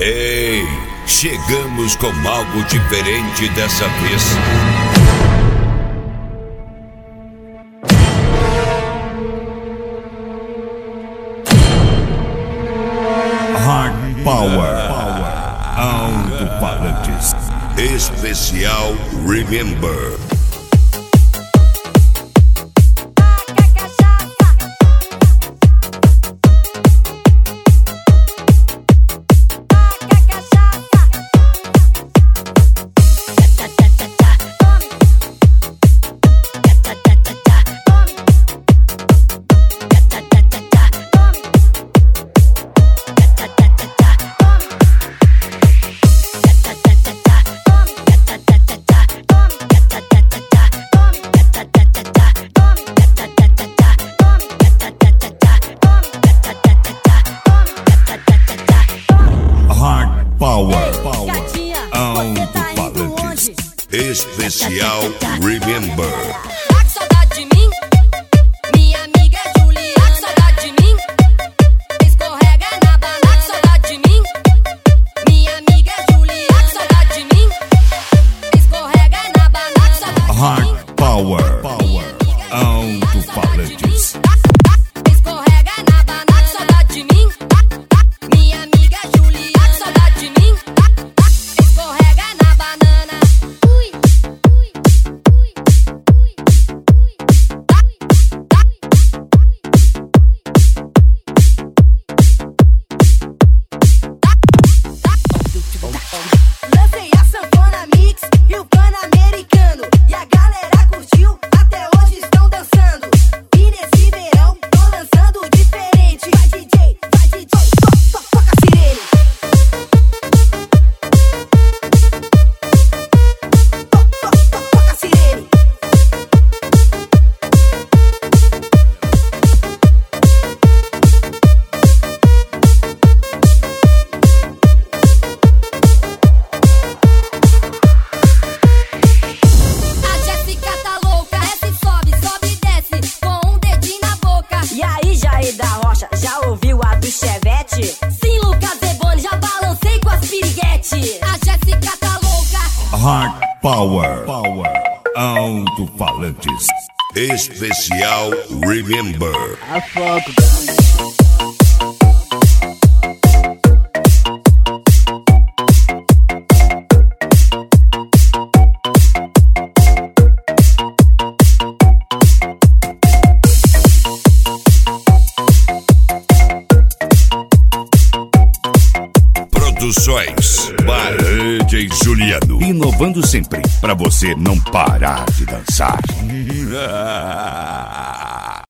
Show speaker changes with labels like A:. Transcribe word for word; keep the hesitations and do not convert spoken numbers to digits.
A: Ei, chegamos com algo diferente dessa vez.
B: Hard Power, alto-falantes.
A: Especial Remember.
B: Power, alto-falantes.
A: Especial Remember.
C: Tá com saudade de mim? Minha amiga Juliana. Tá com saudade de mim? Escorrega na banana. Tá com saudade de mim? Minha amiga Juliana. Tá com saudade de mim? Escorrega na banana.
B: Hard Power, alto-falantes.
C: Escorrega na banana. Tá com saudade de mim? Minha amiga Juliana. Tá com saudade de mim? Escorrega na banana. Ui, ui, ui, ui, lancei a sanfona mix e o pan-americano. E a galera curtiu, até hoje estão dançando. E nesse verão, tô lançando diferente. Vai D J, vai D J, to, to, toca a sirene. To, to, to, toca a sirene. A Jéssica tá louca, desce, sobe, sobe e desce, com um dedinho na boca.
D: E aí, Jair da Rocha, já ouviu a do Chevette?
C: Sim, Lucas Eboni, já balancei com as piriguete. A Jéssica tá louca.
B: Hard Power, alto-falantes.
A: Especial Remember. Produções by D J Juliano.
B: Inovando sempre, pra você não parar de dançar.